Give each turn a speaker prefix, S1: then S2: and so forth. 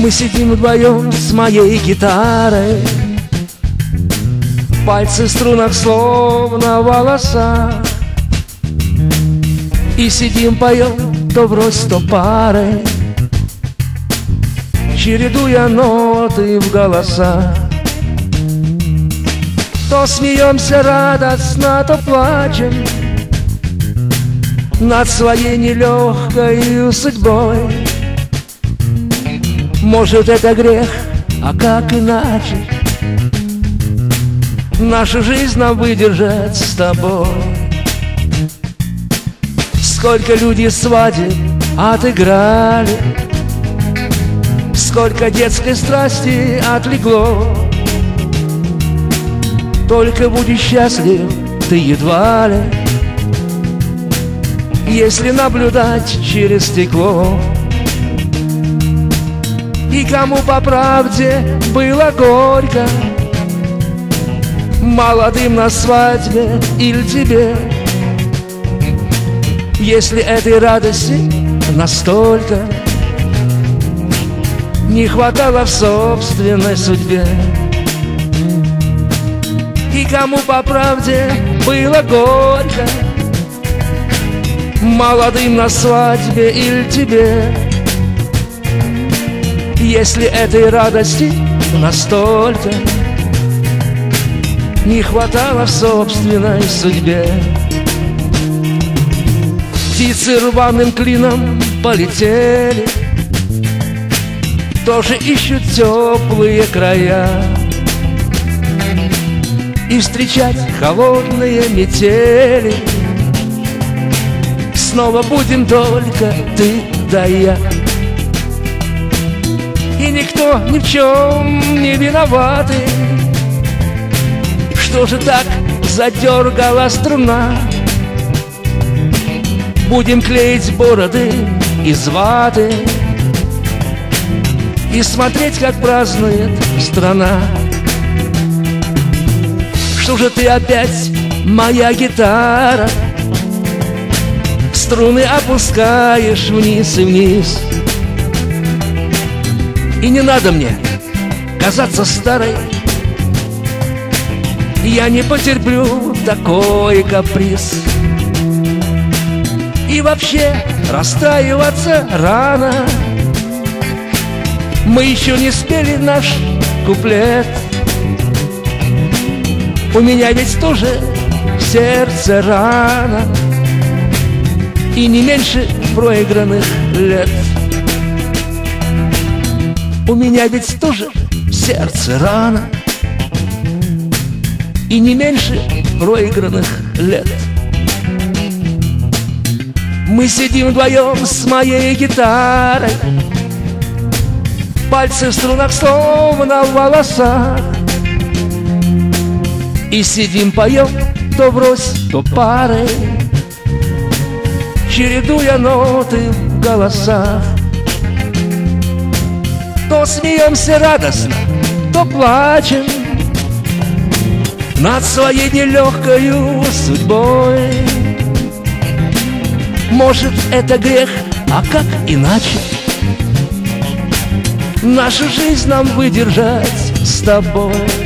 S1: Мы сидим вдвоем с моей гитарой, пальцы в струнах словно волоса, и сидим, поем то врозь, то парой, чередуя ноты в голоса. То смеемся радостно, то плачем над своей нелегкой судьбой. Может, это грех, а как иначе нашу жизнь нам выдержать с тобой? Сколько люди свадеб отыграли, сколько детской страсти отлегло. Только будешь счастлив ты едва ли, если наблюдать через стекло. И кому по правде было горько, молодым на свадьбе или тебе, если этой радости настолько не хватало в собственной судьбе. И кому по правде было горько, молодым на свадьбе или тебе, если этой радости настолько не хватало в собственной судьбе. Птицы рваным клином полетели, тоже ищут теплые края, и встречать холодные метели снова будем только ты да я. И никто ни в чем не виноватый, что же так задергала струна. Будем клеить бороды из ваты и смотреть, как празднует страна. Что же ты опять, моя гитара, струны опускаешь вниз и вниз? И не надо мне казаться старой, я не потерплю такой каприз. И вообще расстраиваться рано, мы еще не спели наш куплет. У меня ведь тоже в сердце рана, и не меньше проигранных лет. У меня ведь тоже в сердце рана, и не меньше проигранных лет. Мы сидим вдвоем с моей гитарой, пальцы в струнах словно в волосах, и сидим, поем то врозь, то парой, чередуя ноты в голосах. То смеемся радостно, то плачем над своей нелегкою судьбой. Может, это грех, а как иначе нашу жизнь нам выдержать с тобой?